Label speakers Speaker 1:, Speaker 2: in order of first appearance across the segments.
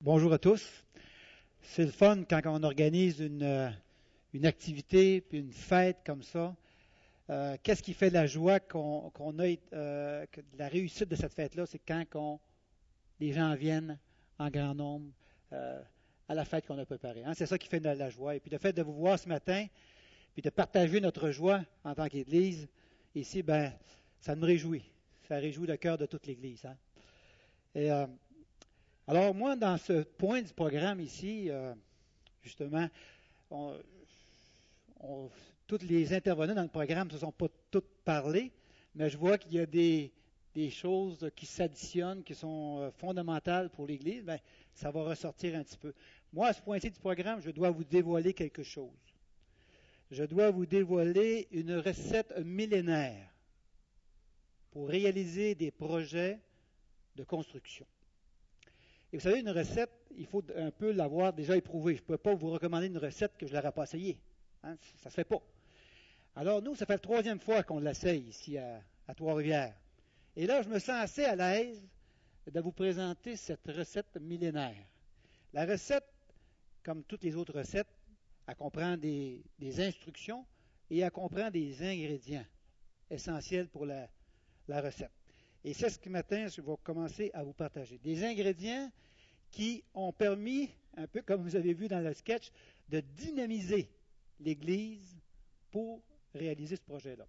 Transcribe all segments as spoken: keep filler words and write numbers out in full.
Speaker 1: Bonjour à tous. C'est le fun quand on organise une, euh, une activité puis une fête comme ça. Euh, qu'est-ce qui fait la joie qu'on, qu'on a, euh, que la réussite de cette fête-là, c'est quand qu'on, les gens viennent en grand nombre euh, à la fête qu'on a préparée. Hein? C'est ça qui fait la, la joie. Et puis le fait de vous voir ce matin, puis de partager notre joie en tant qu'Église, ici, ben, ça me réjouit. Ça réjouit le cœur de toute l'Église. Hein? Et euh, alors moi, dans ce point du programme ici, euh, justement, on, on, toutes les intervenants dans le programme ne se sont pas toutes parlé, mais je vois qu'il y a des, des choses qui s'additionnent, qui sont euh, fondamentales pour l'Église. Bien, ça va ressortir un petit peu. Moi, à ce point-ci du programme, je dois vous dévoiler quelque chose. Je dois vous dévoiler une recette millénaire pour réaliser des projets de construction. Et vous savez, une recette, il faut un peu l'avoir déjà éprouvée. Je ne peux pas vous recommander une recette que je n'aurais pas essayée. Hein? Ça ne se fait pas. Alors nous, ça fait la troisième fois qu'on l'essaye ici à, à Trois-Rivières. Et là, je me sens assez à l'aise de vous présenter cette recette millénaire. La recette, comme toutes les autres recettes, elle comprend des, des instructions et elle comprend des ingrédients essentiels pour la, la recette. Et c'est ce que matin, je vais commencer à vous partager. Des ingrédients qui ont permis, un peu comme vous avez vu dans le sketch, de dynamiser l'Église pour réaliser ce projet-là.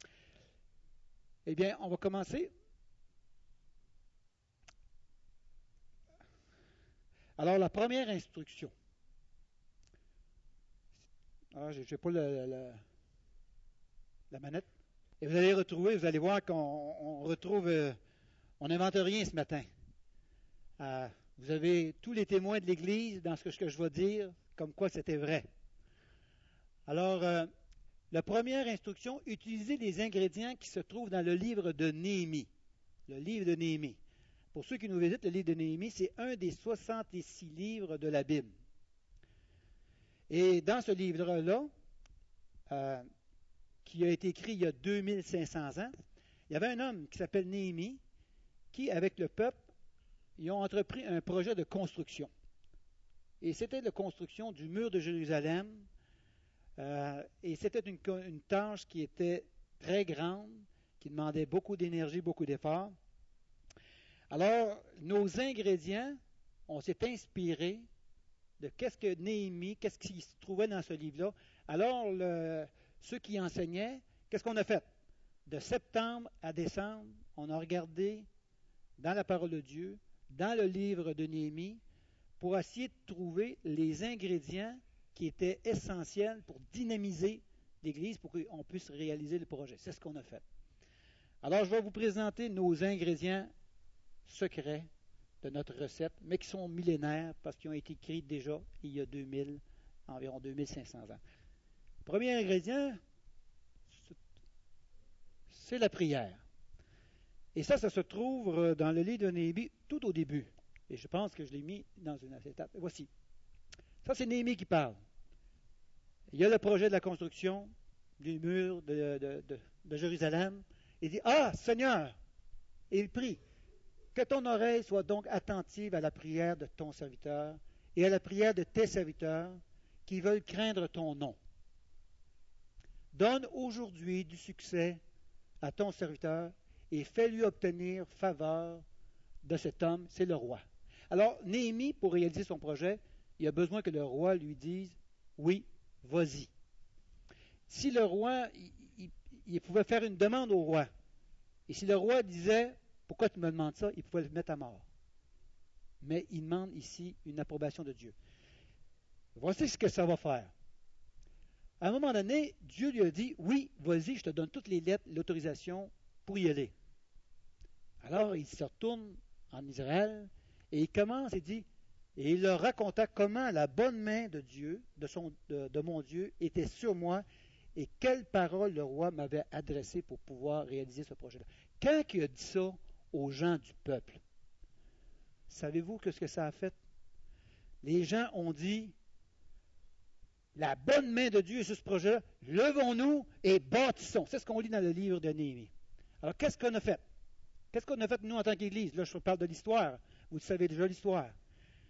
Speaker 1: Eh bien, on va commencer. Alors, la première instruction. Ah, je n'ai pas le, le, la manette. Et vous allez retrouver, vous allez voir qu'on on retrouve, euh, on n'invente rien ce matin. Euh, vous avez tous les témoins de l'Église dans ce que, ce que je vais dire, comme quoi c'était vrai. Alors, euh, la première instruction, utilisez les ingrédients qui se trouvent dans le livre de Néhémie. Le livre de Néhémie. Pour ceux qui nous visitent, le livre de Néhémie, c'est un des soixante-six livres de la Bible. Et dans ce livre-là, euh, qui a été écrit il y a deux mille cinq cents ans, il y avait un homme qui s'appelle Néhémie, qui, avec le peuple, ils ont entrepris un projet de construction. Et c'était la construction du mur de Jérusalem. Euh, et c'était une, une tâche qui était très grande, qui demandait beaucoup d'énergie, beaucoup d'efforts. Alors, nos ingrédients, on s'est inspiré de qu'est-ce que Néhémie, qu'est-ce qui se trouvait dans ce livre-là. Alors, le, ceux qui enseignaient, qu'est-ce qu'on a fait? De septembre à décembre, on a regardé dans la parole de Dieu, dans le livre de Néhémie, pour essayer de trouver les ingrédients qui étaient essentiels pour dynamiser l'Église, pour qu'on puisse réaliser le projet. C'est ce qu'on a fait. Alors, je vais vous présenter nos ingrédients secrets de notre recette, mais qui sont millénaires parce qu'ils ont été écrits déjà il y a deux mille, environ deux mille cinq cents ans. Premier ingrédient, c'est la prière. Et ça, ça se trouve dans le livre de Néhémie tout au début. Et je pense que je l'ai mis dans une acétate. Voici. Ça, c'est Néhémie qui parle. Il y a le projet de la construction du mur de, de, de, de Jérusalem. Il dit, ah, Seigneur! Et il prie. Que ton oreille soit donc attentive à la prière de ton serviteur et à la prière de tes serviteurs qui veulent craindre ton nom. Donne aujourd'hui du succès à ton serviteur et fais-lui obtenir faveur de cet homme, c'est le roi. Alors, Néhémie, pour réaliser son projet, il a besoin que le roi lui dise, oui, vas-y. Si le roi, il, il, il pouvait faire une demande au roi, et si le roi disait, pourquoi tu me demandes ça, il pouvait le mettre à mort. Mais il demande ici une approbation de Dieu. Voici ce que ça va faire. À un moment donné, Dieu lui a dit, oui, vas-y, je te donne toutes les lettres, l'autorisation pour y aller. Alors, il se retourne en Israël et il commence et dit, et il leur raconta comment la bonne main de Dieu, de, son, de, de mon Dieu, était sur moi et quelles paroles le roi m'avait adressées pour pouvoir réaliser ce projet-là. Quand il a dit ça aux gens du peuple, savez-vous ce que ça a fait? Les gens ont dit, la bonne main de Dieu est sur ce projet-là, levons-nous et bâtissons. C'est ce qu'on lit dans le livre de Néhémie. Alors, qu'est-ce qu'on a fait? Qu'est-ce qu'on a fait, nous, en tant qu'Église? Là, je parle de l'histoire. Vous savez déjà l'histoire.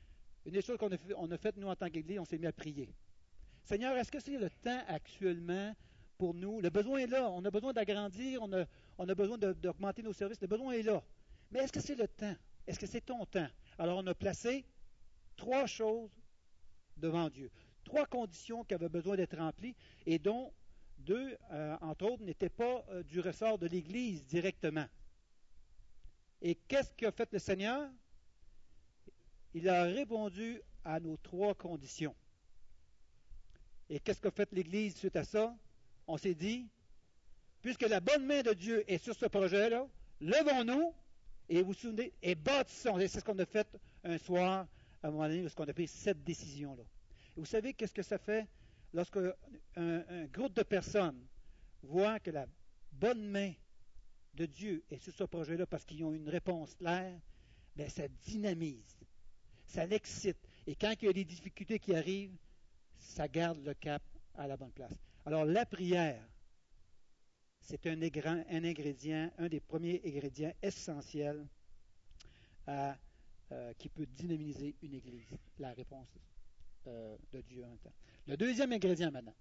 Speaker 1: Une des choses qu'on a fait, on a fait, nous, en tant qu'Église, on s'est mis à prier. Seigneur, est-ce que c'est le temps actuellement pour nous? Le besoin est là. On a besoin d'agrandir, on a, on a besoin de- d'augmenter nos services. Le besoin est là. Mais est-ce que c'est le temps? Est-ce que c'est ton temps? Alors, on a placé trois choses devant Dieu. Trois conditions qui avaient besoin d'être remplies et dont deux, euh, entre autres, n'étaient pas euh, du ressort de l'Église directement. Et qu'est-ce qu'a fait le Seigneur? Il a répondu à nos trois conditions. Et qu'est-ce qu'a fait l'Église suite à ça? On s'est dit, puisque la bonne main de Dieu est sur ce projet-là, levons-nous et vous vous souvenez, et bâtissons. Et c'est ce qu'on a fait un soir, à un moment donné, lorsqu'on a pris cette décision-là. Et vous savez qu'est-ce que ça fait lorsque un, un groupe de personnes voit que la bonne main de Dieu est sur ce projet-là parce qu'ils ont une réponse claire, bien, ça dynamise, ça l'excite. Et quand il y a des difficultés qui arrivent, ça garde le cap à la bonne place. Alors, la prière, c'est un, un ingrédient, un des premiers ingrédients essentiels à, euh, qui peut dynamiser une église. La réponse euh, de Dieu en même temps. Le deuxième ingrédient maintenant,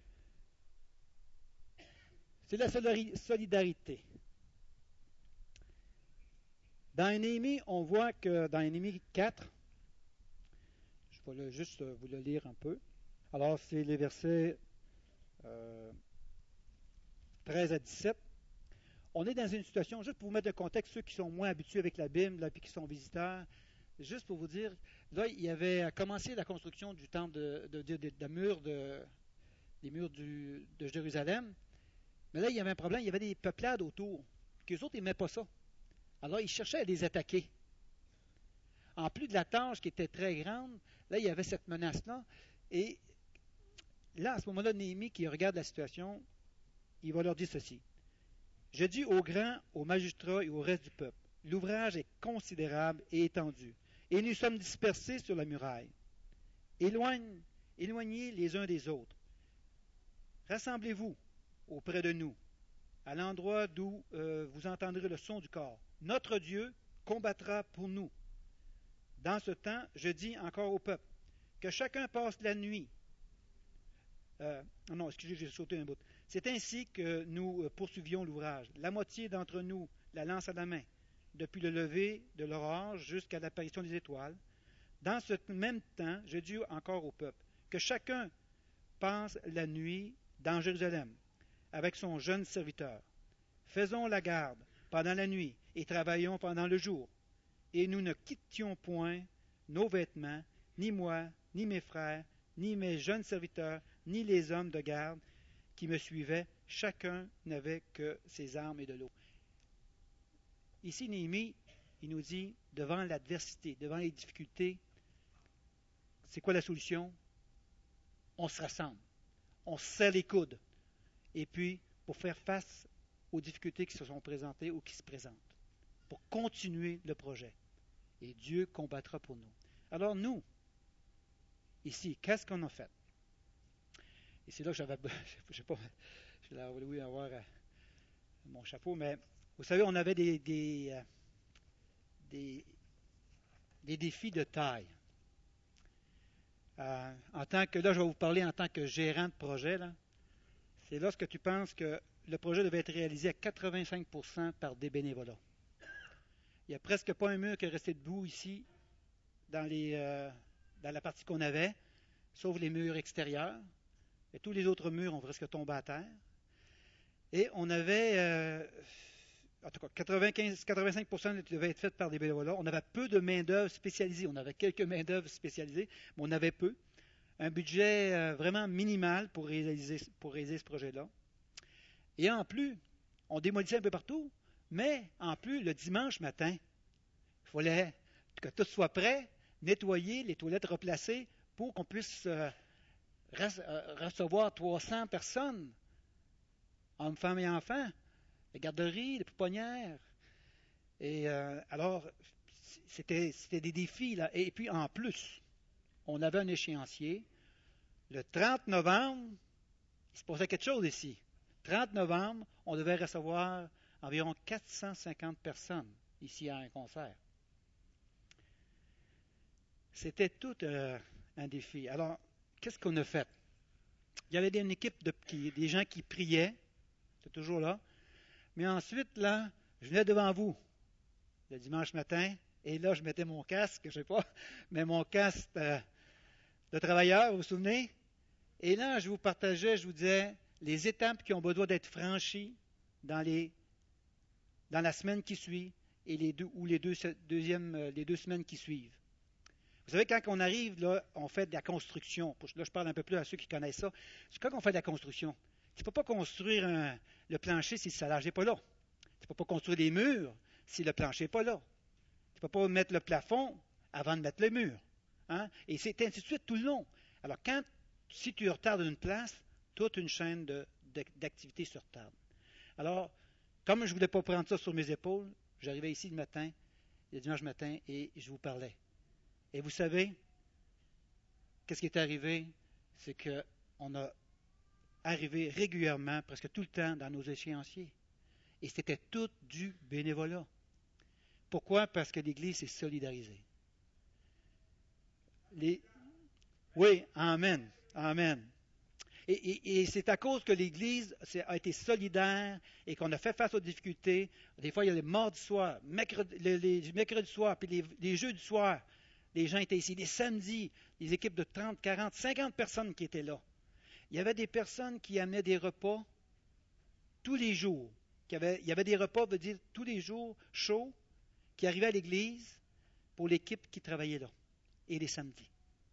Speaker 1: c'est la solidarité. Dans Néhémie, on voit que dans Néhémie quatre, je vais le, juste vous le lire un peu. Alors, c'est les versets euh, treize à dix-sept. On est dans une situation, juste pour vous mettre de contexte, ceux qui sont moins habitués avec la Bible, là, puis qui sont visiteurs, juste pour vous dire, là, il y avait commencé la construction du temple de, de, de, de, de murs de, des murs du, de Jérusalem. Mais là, il y avait un problème, il y avait des peuplades autour, puis eux autres, ils n'aimaient pas ça. Alors, ils cherchaient à les attaquer. En plus de la tâche qui était très grande, là, il y avait cette menace-là. Et là, à ce moment-là, Néhémie, qui regarde la situation, il va leur dire ceci. Je dis aux grands, aux magistrats et au reste du peuple, l'ouvrage est considérable et étendu, et nous sommes dispersés sur la muraille. Éloigne, éloignez les uns des autres. Rassemblez-vous auprès de nous, à l'endroit d'où euh, vous entendrez le son du corps. Notre Dieu combattra pour nous. Dans ce temps, je dis encore au peuple, que chacun passe la nuit. Euh, non, excusez, j'ai sauté un bout. C'est ainsi que nous poursuivions l'ouvrage. La moitié d'entre nous la lance à la main, depuis le lever de l'aurore jusqu'à l'apparition des étoiles. Dans ce même temps, je dis encore au peuple, que chacun passe la nuit dans Jérusalem, avec son jeune serviteur. Faisons la garde pendant la nuit et travaillons pendant le jour. Et nous ne quittions point nos vêtements, ni moi, ni mes frères, ni mes jeunes serviteurs, ni les hommes de garde qui me suivaient. Chacun n'avait que ses armes et de l'eau. Ici, Néhémie, il nous dit, devant l'adversité, devant les difficultés, c'est quoi la solution? On se rassemble, on se serre les coudes, et puis pour faire face aux difficultés qui se sont présentées ou qui se présentent, pour continuer le projet. Et Dieu combattra pour nous. Alors nous, ici, qu'est-ce qu'on a fait? Et c'est là que j'avais, je sais pas, je voulu avoir euh, mon chapeau, mais vous savez, on avait des, des, euh, des, des défis de taille. Euh, en tant que, là, je vais vous parler en tant que gérant de projet, là, c'est lorsque tu penses que le projet devait être réalisé à quatre-vingt-cinq pour cent par des bénévolats. Il n'y a presque pas un mur qui est resté debout ici, dans, les, euh, dans la partie qu'on avait, sauf les murs extérieurs. Et tous les autres murs ont presque tombé à terre. Et on avait, euh, en tout cas, quatre-vingt-quinze, quatre-vingt-cinq pour cent devait être fait par des bénévolats. On avait peu de main-d'œuvre spécialisée. On avait quelques main-d'œuvre spécialisées, mais on avait peu. Un budget euh, vraiment minimal pour réaliser, pour réaliser ce projet-là. Et en plus, on démolissait un peu partout, mais en plus, le dimanche matin, il fallait que tout soit prêt, nettoyer, les toilettes replacées, pour qu'on puisse euh, recevoir trois cents personnes, hommes, femmes et enfants, les garderies, les pouponnières. Et euh, alors, c'était, c'était des défis, là. Et puis, en plus, on avait un échéancier. Le trente novembre, il se passait quelque chose ici. trente novembre, on devait recevoir environ quatre cent cinquante personnes ici à un concert. C'était tout euh, un défi. Alors, qu'est-ce qu'on a fait? Il y avait une équipe de qui, des gens qui priaient, c'est toujours là. Mais ensuite, là, je venais devant vous le dimanche matin, et là, je mettais mon casque, je ne sais pas, mais mon casque euh, de travailleur, vous vous souvenez? Et là, je vous partageais, je vous disais les étapes qui ont besoin d'être franchies dans, les, dans la semaine qui suit et les deux, ou les deux, deuxième, les deux semaines qui suivent. Vous savez, quand on arrive, là, on fait de la construction. Là, je parle un peu plus à ceux qui connaissent ça. C'est quand on fait de la construction. Tu ne peux pas construire un, le plancher si le salage n'est pas là. Tu ne peux pas construire des murs si le plancher n'est pas là. Tu ne peux pas mettre le plafond avant de mettre le mur. Hein? Et c'est ainsi de suite tout le long. Alors, quand, si tu retardes une place, toute une chaîne de, de, d'activités se retarde. Alors, comme je ne voulais pas prendre ça sur mes épaules, j'arrivais ici le matin, le dimanche matin, et je vous parlais. Et vous savez, qu'est-ce qui est arrivé? C'est qu'on a arrivé régulièrement, presque tout le temps, dans nos échéanciers. Et c'était tout du bénévolat. Pourquoi? Parce que l'Église s'est solidarisée. Les... Oui, amen, amen. Et, et, et c'est à cause que l'Église a été solidaire et qu'on a fait face aux difficultés. Des fois, il y a les mardis soirs, mercredi, les, les mercredis soirs, puis les, les jeudis soirs. Les gens étaient ici. Les samedis, les équipes de trente, quarante, cinquante personnes qui étaient là. Il y avait des personnes qui amenaient des repas tous les jours. Qui avaient, il y avait des repas, veut dire, tous les jours chauds, qui arrivaient à l'église pour l'équipe qui travaillait là. Et les samedis.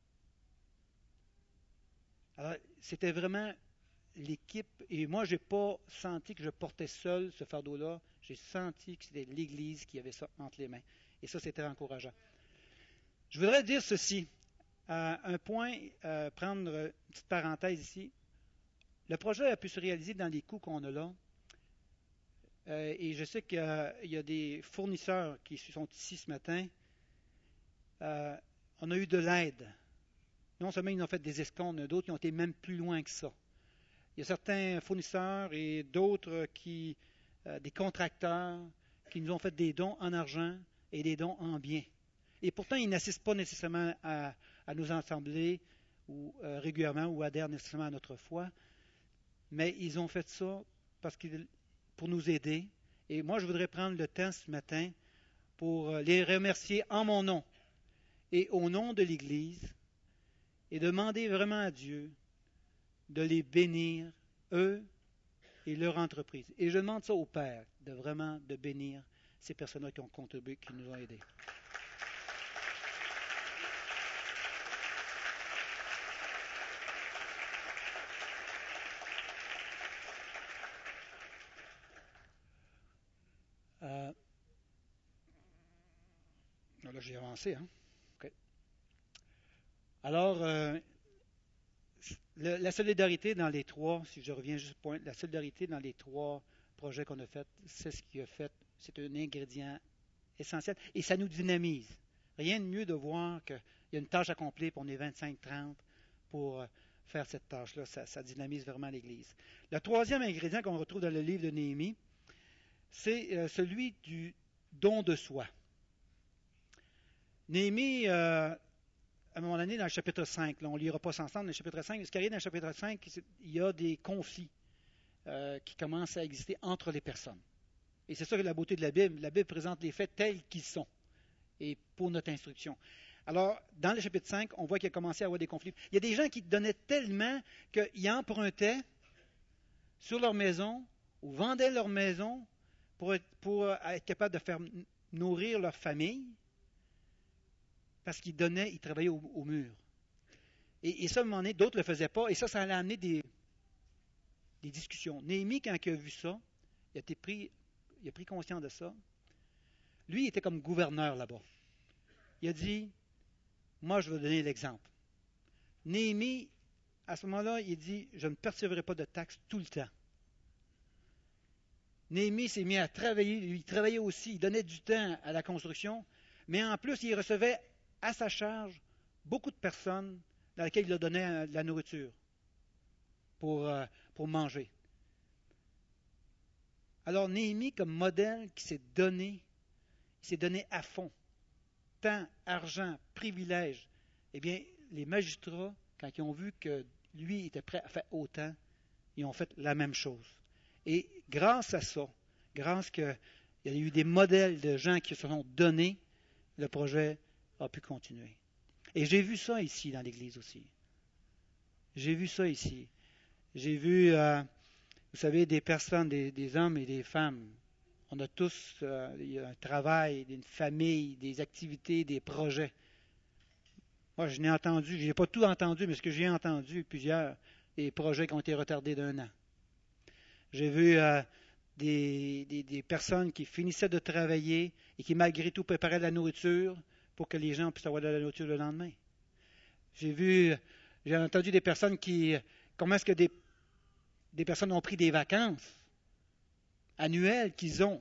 Speaker 1: Alors, c'était vraiment l'équipe. Et moi, je n'ai pas senti que je portais seul ce fardeau-là. J'ai senti que c'était l'Église qui avait ça entre les mains. Et ça, c'était encourageant. Je voudrais dire ceci. Euh, un point, euh, prendre une petite parenthèse ici. Le projet a pu se réaliser dans les coûts qu'on a là. Euh, et je sais qu'il y a, il y a des fournisseurs qui sont ici ce matin. Euh, on a eu de l'aide. Non seulement ils ont fait des escomptes, il y en a d'autres qui ont été même plus loin que ça. Il y a certains fournisseurs et d'autres qui, euh, des contracteurs, qui nous ont fait des dons en argent et des dons en biens. Et pourtant, ils n'assistent pas nécessairement à, à nos assemblées ou euh, régulièrement ou adhèrent nécessairement à notre foi, mais ils ont fait ça parce qu'ils, pour nous aider. Et moi, je voudrais prendre le temps ce matin pour les remercier en mon nom et au nom de l'Église et demander vraiment à Dieu de les bénir, eux et leur entreprise. Et je demande ça au Père, de vraiment de bénir ces personnes-là qui ont contribué, qui nous ont aidés. Euh, là, j'ai avancé, hein? Okay. Alors, euh, le, la solidarité dans les trois, si je reviens juste au point, la solidarité dans les trois projets qu'on a faits, c'est ce qui a fait, c'est un ingrédient essentiel et ça nous dynamise. Rien de mieux de voir qu'il y a une tâche accomplie, puis on est vingt-cinq trente pour faire cette tâche-là. Ça, ça dynamise vraiment l'Église. Le troisième ingrédient qu'on retrouve dans le livre de Néhémie, c'est euh, celui du don de soi. Néhémie, euh, à un moment donné, dans le chapitre cinq, là, on ne lira pas ça ensemble, dans le chapitre cinq, ce qui arrive dans le chapitre cinq, il y a des conflits euh, qui commencent à exister entre les personnes. Et c'est ça que la beauté de la Bible. La Bible présente les faits tels qu'ils sont, et pour notre instruction. Alors, dans le chapitre cinq, on voit qu'il a commencé à avoir des conflits. Il y a des gens qui donnaient tellement qu'ils empruntaient sur leur maison ou vendaient leur maison pour être, pour être capables de faire nourrir leur famille parce qu'ils donnaient, ils travaillaient au, au mur. Et, et ça, à un moment donné, d'autres ne le faisaient pas. Et ça, ça allait amener des, des discussions. Néhémie, quand il a vu ça, il a, été pris, il a pris conscience de ça. Lui, il était comme gouverneur là-bas. Il a dit, moi, je vais donner l'exemple. Néhémie, à ce moment-là, il dit, je ne percevrai pas de taxes tout le temps. Néhémie s'est mis à travailler, il travaillait aussi, il donnait du temps à la construction, mais en plus, il recevait à sa charge beaucoup de personnes dans lesquelles il leur donnait de la nourriture pour, euh, pour manger. Alors, Néhémie, comme modèle qui s'est donné, il s'est donné à fond. Temps, argent, privilèges. Eh bien, les magistrats, quand ils ont vu que lui était prêt à faire autant, ils ont fait la même chose. Et grâce à ça, grâce qu'il y a eu des modèles de gens qui se sont donnés, le projet a pu continuer. Et j'ai vu ça ici dans l'Église aussi. J'ai vu ça ici. J'ai vu, euh, vous savez, des personnes, des, des hommes et des femmes. On a tous euh, il y a un travail, une famille, des activités, des projets. Moi, je n'ai entendu, je n'ai pas tout entendu, mais ce que j'ai entendu, plusieurs, des projets qui ont été retardés d'un an. J'ai vu euh, des, des, des personnes qui finissaient de travailler et qui, malgré tout, préparaient de la nourriture pour que les gens puissent avoir de la nourriture le lendemain. J'ai vu, j'ai entendu des personnes qui, comment est-ce que des, des personnes ont pris des vacances annuelles qu'ils ont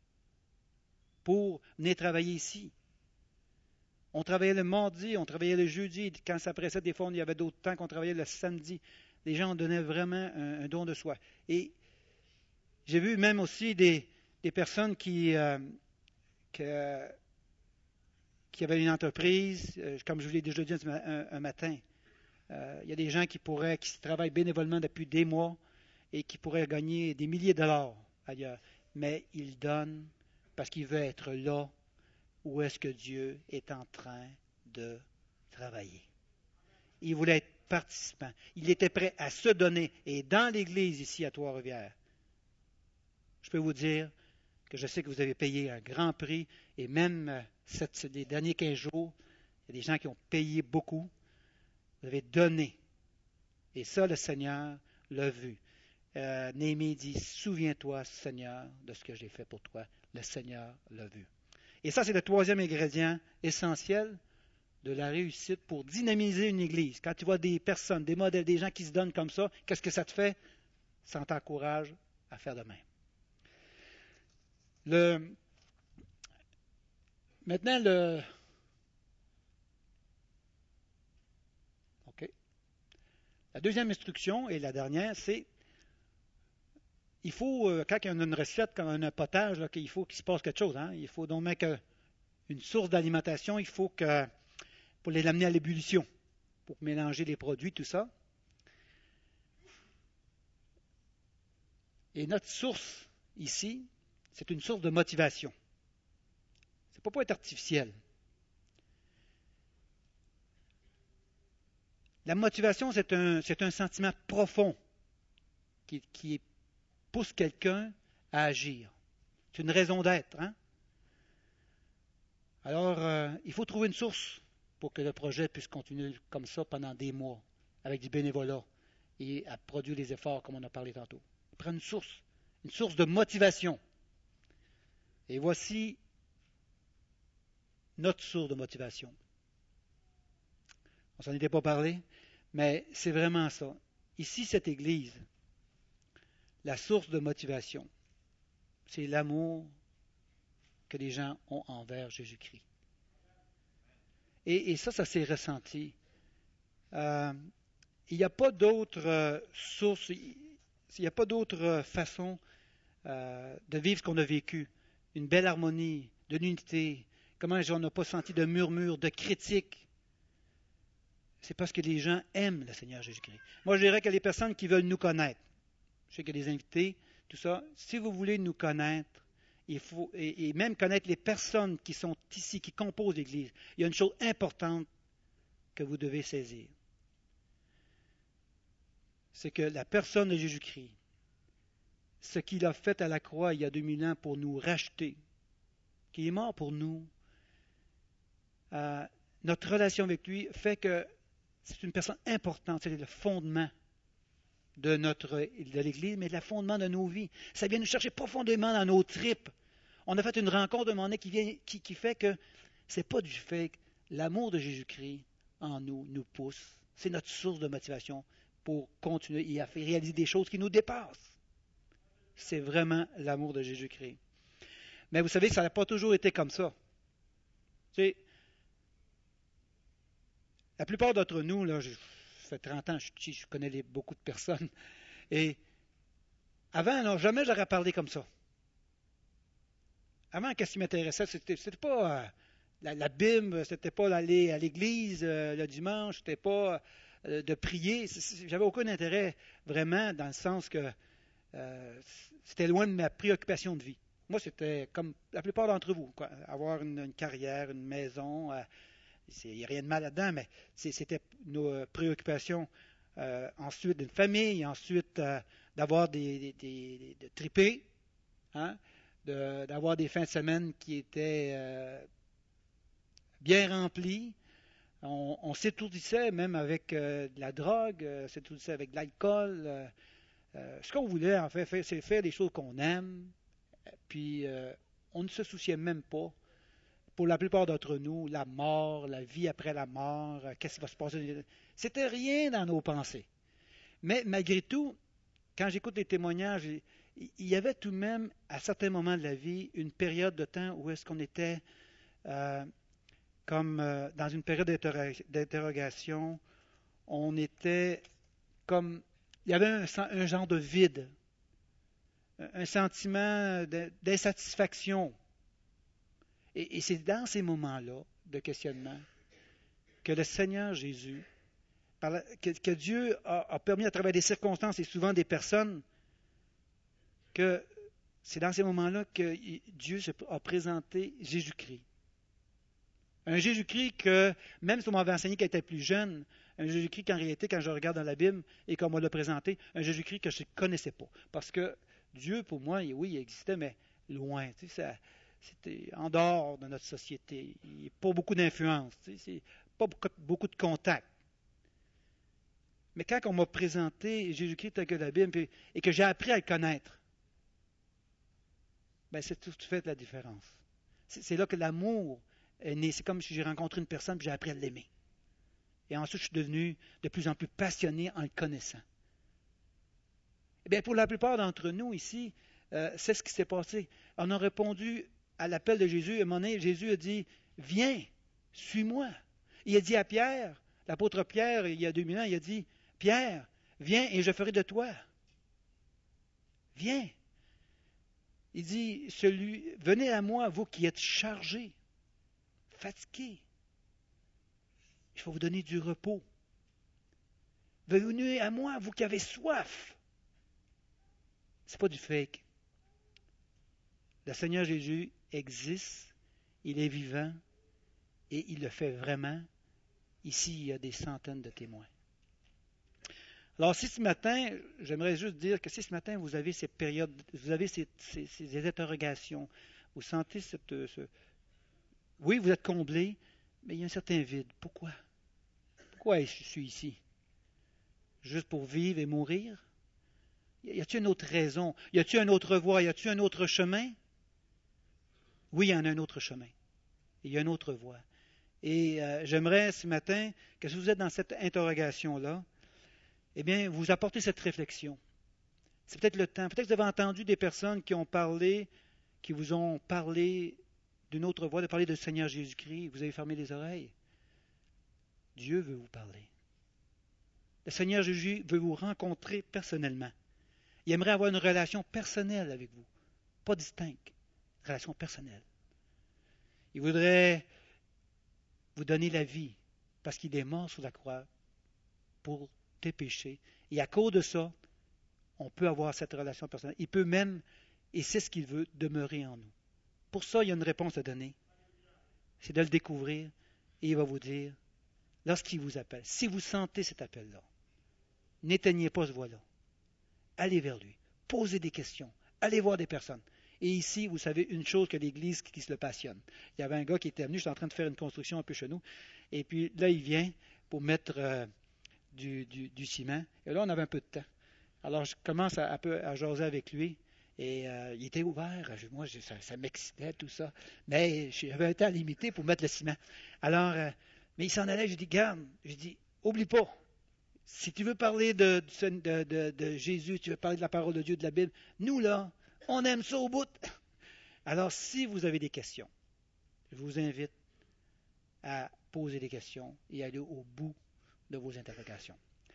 Speaker 1: pour venir travailler ici. On travaillait le mardi, on travaillait le jeudi. Quand ça pressait, des fois, il y avait d'autres temps qu'on travaillait le samedi. Les gens donnaient vraiment un, un don de soi. Et j'ai vu même aussi des, des personnes qui, euh, que, qui avaient une entreprise, euh, comme je vous l'ai déjà dit un, un, un matin. Euh, il y a des gens qui pourraient, qui travaillent bénévolement depuis des mois et qui pourraient gagner des milliers de dollars ailleurs. Mais ils donnent parce qu'ils veulent être là où est-ce que Dieu est en train de travailler. Il voulait être participant. Il était prêt à se donner. Et dans l'Église ici à Trois-Rivières, je peux vous dire que je sais que vous avez payé un grand prix. Et même cette, les derniers quinze jours, il y a des gens qui ont payé beaucoup. Vous avez donné. Et ça, le Seigneur l'a vu. Euh, Néhémie dit, souviens-toi, Seigneur, de ce que j'ai fait pour toi. Le Seigneur l'a vu. Et ça, c'est le troisième ingrédient essentiel de la réussite pour dynamiser une église. Quand tu vois des personnes, des modèles, des gens qui se donnent comme ça, qu'est-ce que ça te fait? Ça t'encourage à faire de même. Le... Maintenant, le... OK. La deuxième instruction, et la dernière, c'est il faut, quand il y a une recette comme un potage, là, il faut qu'il se passe quelque chose. Hein? Il faut donc mettre une source d'alimentation, il faut que, pour les amener à l'ébullition, pour mélanger les produits, tout ça. Et notre source, ici, c'est une source de motivation. Ça ne peut pas être artificiel. La motivation, c'est un, c'est un sentiment profond qui, qui pousse quelqu'un à agir. C'est une raison d'être. Hein? Alors, euh, il faut trouver une source pour que le projet puisse continuer comme ça pendant des mois, avec du bénévolat et à produire les efforts, comme on a parlé tantôt. Il prend une source, une source de motivation. Et voici notre source de motivation. On s'en était pas parlé, mais c'est vraiment ça. Ici, cette Église, la source de motivation, c'est l'amour que les gens ont envers Jésus-Christ. Et, et ça, ça s'est ressenti. Euh, il n'y a pas d'autre euh, source, il n'y a pas d'autre euh, façon euh, de vivre ce qu'on a vécu. Une belle harmonie, de l'unité. Comment on n'a pas senti de murmure, de critique. C'est parce que les gens aiment le Seigneur Jésus-Christ. Moi, je dirais que les personnes qui veulent nous connaître, je sais qu'il y a des invités, tout ça, si vous voulez nous connaître, il faut, et, et même connaître les personnes qui sont ici, qui composent l'Église, il y a une chose importante que vous devez saisir. C'est que la personne de Jésus-Christ, ce qu'il a fait à la croix il y a deux mille ans pour nous racheter, qu'il est mort pour nous, euh, notre relation avec lui fait que c'est une personne importante, c'est le fondement de, notre, de l'Église, mais le fondement de nos vies. Ça vient nous chercher profondément dans nos tripes. On a fait une rencontre de moment donné qui, vient, qui, qui fait que ce n'est pas du fait que l'amour de Jésus-Christ en nous nous pousse. C'est notre source de motivation pour continuer et à faire réaliser des choses qui nous dépassent. C'est vraiment l'amour de Jésus-Christ. Mais vous savez, ça n'a pas toujours été comme ça. Tu sais, la plupart d'entre nous, là, je, ça fait trente ans, je, je connais les, beaucoup de personnes, et avant, non, jamais j'aurais parlé comme ça. Avant, qu'est-ce qui m'intéressait? C'était, c'était pas euh, La, la Bible, c'était pas d'aller à l'église euh, le dimanche, c'était pas euh, de prier. C'est- c'est- J'avais aucun intérêt vraiment dans le sens que euh, c'était loin de ma préoccupation de vie. Moi, c'était comme la plupart d'entre vous, quoi, avoir une, une carrière, une maison. euh, c'est- Il n'y a rien de mal là-dedans, mais c'est- c'était nos euh, préoccupations. Euh, ensuite, d'une famille, ensuite euh, d'avoir des, des, des- de triper, hein, de- d'avoir des fins de semaine qui étaient euh, bien remplies. On, on s'étourdissait même avec euh, de la drogue, euh, s'étourdissait avec de l'alcool. euh, euh, ce qu'on voulait, en fait, faire, c'est faire des choses qu'on aime. Puis, euh, on ne se souciait même pas, pour la plupart d'entre nous, la mort, la vie après la mort, euh, qu'est-ce qui va se passer. C'était rien dans nos pensées. Mais malgré tout, quand j'écoute les témoignages, il il y avait tout de même, à certains moments de la vie, une période de temps où est-ce qu'on était euh, comme euh, dans une période d'interro- d'interrogation, on était comme, il y avait un, sen- un genre de vide, un un sentiment de- d'insatisfaction. Et, et c'est dans ces moments-là de questionnement que le Seigneur Jésus, par la- que, que Dieu a, a permis à travers des circonstances et souvent des personnes, que c'est dans ces moments-là que il- Dieu se- a présenté Jésus-Christ. Un Jésus-Christ que, même si on m'avait enseigné qu'il était plus jeune, un Jésus-Christ qu'en réalité, quand je regarde dans la Bible et qu'on me l'a présenté, un Jésus-Christ que je ne connaissais pas. Parce que Dieu, pour moi, il- oui, il existait, mais loin. Tu sais, ça- c'était en dehors de notre société. Il n'y a pas beaucoup d'influence. Tu sais, c'est pas beaucoup, beaucoup de contact. Mais quand on m'a présenté Jésus-Christ tel que la Bible puis- et que j'ai appris à le connaître, ben c'est tout fait la différence. C'est c'est là que l'amour est né. C'est comme si j'ai rencontré une personne et j'ai appris à l'aimer. Et ensuite, je suis devenu de plus en plus passionné en le connaissant. Eh bien, pour la plupart d'entre nous ici, euh, c'est ce qui s'est passé. On a répondu à l'appel de Jésus. À un moment donné, Jésus a dit, viens, suis-moi. Il a dit à Pierre, l'apôtre Pierre, il y a deux mille ans, il a dit, Pierre, viens et je ferai de toi. Viens. Il dit, celui, venez à moi, vous qui êtes chargés, fatigués. Je vais vous donner du repos. Venez à moi, vous qui avez soif. C'est pas du fake. Le Seigneur Jésus existe, il est vivant et il le fait vraiment. Ici, il y a des centaines de témoins. Alors, si ce matin, j'aimerais juste dire que si ce matin vous avez ces périodes, vous avez ces, ces, ces interrogations, vous sentez cette, ce, oui, vous êtes comblé, mais il y a un certain vide. Pourquoi? Pourquoi je suis ici? Juste pour vivre et mourir? Y a-t-il une autre raison? Y a-t-il une autre voie? Y a-t-il un autre chemin? Oui, il y en a un autre chemin. Il y a une autre voie. Et euh, j'aimerais ce matin que si vous êtes dans cette interrogation-là, eh bien, vous apportez cette réflexion. C'est peut-être le temps. Peut-être que vous avez entendu des personnes qui ont parlé, qui vous ont parlé d'une autre voie, de parler du Seigneur Jésus-Christ. Vous avez fermé les oreilles. Dieu veut vous parler. Le Seigneur Jésus veut vous rencontrer personnellement. Il aimerait avoir une relation personnelle avec vous, pas distincte, relation personnelle. Il voudrait vous donner la vie parce qu'il est mort sur la croix pour tes péchés. Et à cause de ça, on peut avoir cette relation personnelle. Il peut même, et c'est ce qu'il veut, demeurer en nous. Pour ça, il y a une réponse à donner. C'est de le découvrir et il va vous dire, lorsqu'il vous appelle, si vous sentez cet appel-là, n'éteignez pas ce voie-là. Allez vers lui. Posez des questions. Allez voir des personnes. Et ici, vous savez une chose que l'Église qui se le passionne. Il y avait un gars qui était venu, j'étais en train de faire une construction un peu chez nous, et puis là, il vient pour mettre euh, du, du, du ciment. Et là, on avait un peu de temps. Alors, je commence à, un peu à jaser avec lui, et euh, il était ouvert. Je- moi, je- ça, ça m'excitait, tout ça. Mais j'avais un temps limité pour mettre le ciment. Alors, euh, mais il s'en allait, je dis, garde, je dis, oublie pas. Si tu veux parler de, de, de, de Jésus, tu veux parler de la parole de Dieu, de la Bible, nous là, on aime ça au bout. Alors, si vous avez des questions, je vous invite à poser des questions et aller au bout de vos interrogations.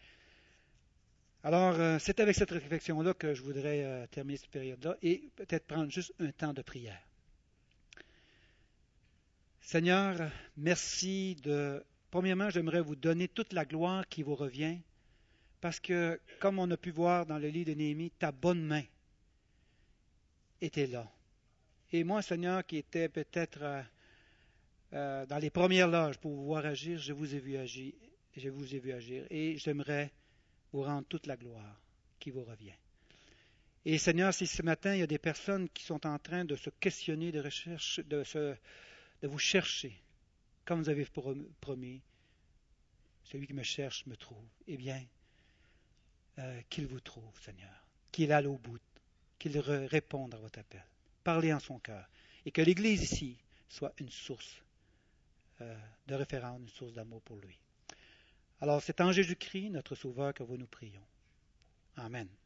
Speaker 1: Alors, euh, c'est avec cette réflexion-là que je voudrais euh, terminer cette période-là et peut-être prendre juste un temps de prière. Seigneur, merci de... Premièrement, j'aimerais vous donner toute la gloire qui vous revient, parce que, comme on a pu voir dans le livre de Néhémie, ta bonne main était là. Et moi, Seigneur, qui était peut-être euh, euh, dans les premières loges pour vous voir agir, je vous ai vu agir, je vous ai vu agir, et j'aimerais vous rendre toute la gloire qui vous revient. Et Seigneur, si ce matin, il y a des personnes qui sont en train de se questionner, de recherche, de, se, de vous chercher, comme vous avez promis, celui qui me cherche me trouve, eh bien, euh, qu'il vous trouve, Seigneur, qu'il aille au bout, qu'il réponde à votre appel. Parlez en son cœur. Et que l'Église ici soit une source euh, de référence, une source d'amour pour lui. Alors, c'est en Jésus-Christ, notre Sauveur, que vous nous prions. Amen.